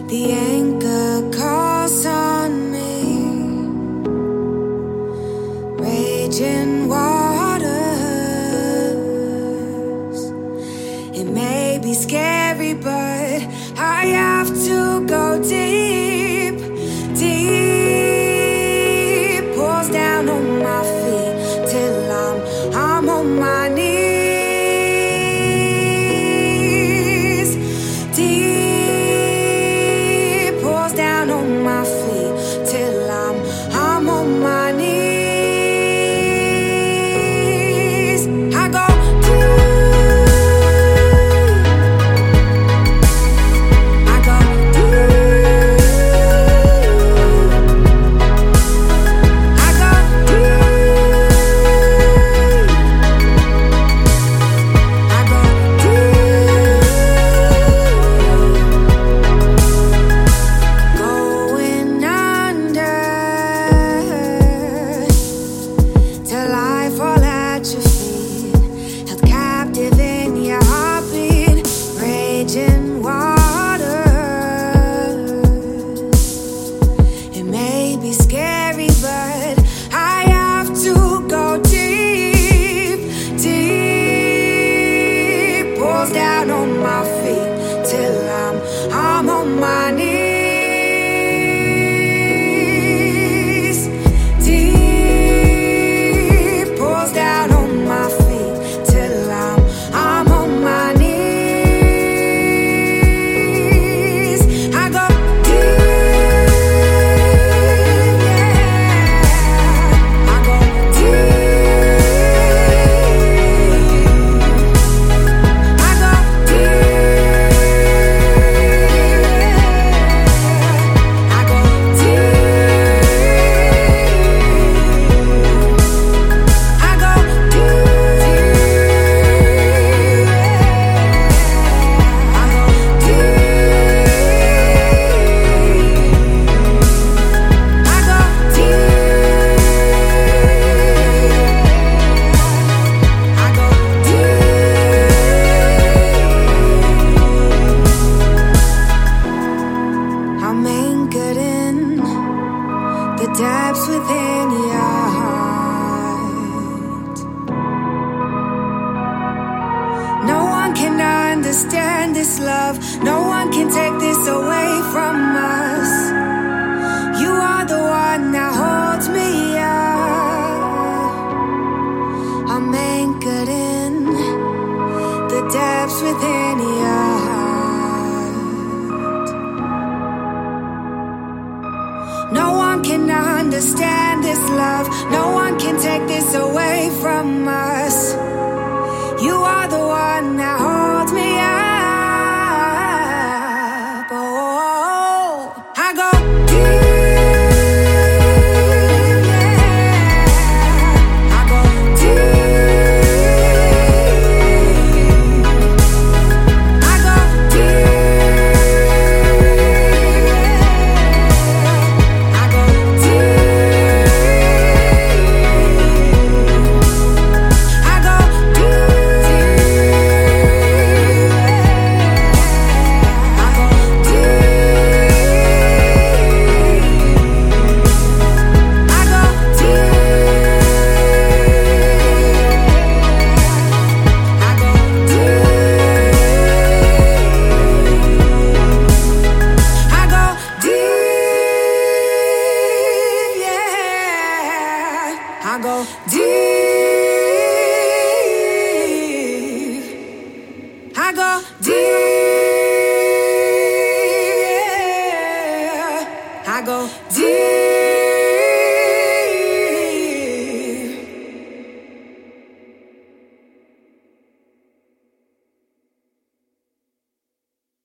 The anchor calls on me, raging waters. It may be scary, but I have to go deep, deep. Pulls down on my feet till I'm on my knees. Deep pulls down on my feet till I'm on my knees. I go deep. I go deep. I go deep. I go deep. Going under till I fall at your feet, held captive in your heartbeat, raging waters. It may be scary, but I have to go deep, deep. Pulls down on my feet till I'm on my knees. Deep pulls down on my feet till I'm on my knees. I go deep, yeah. I go deep. I go deep. I go deep. I go I'm anchored in the depths within your heart. No one can understand this love. No one can take this away from us. You are the one that holds me up. I'm anchored in the depths within your heart. No one can understand this love. No one can take this away from us. You are the one that holds me up. Oh, I go deep, yeah. I go deep. I go deep. I go deep. I go deep. I go deep. I go deep.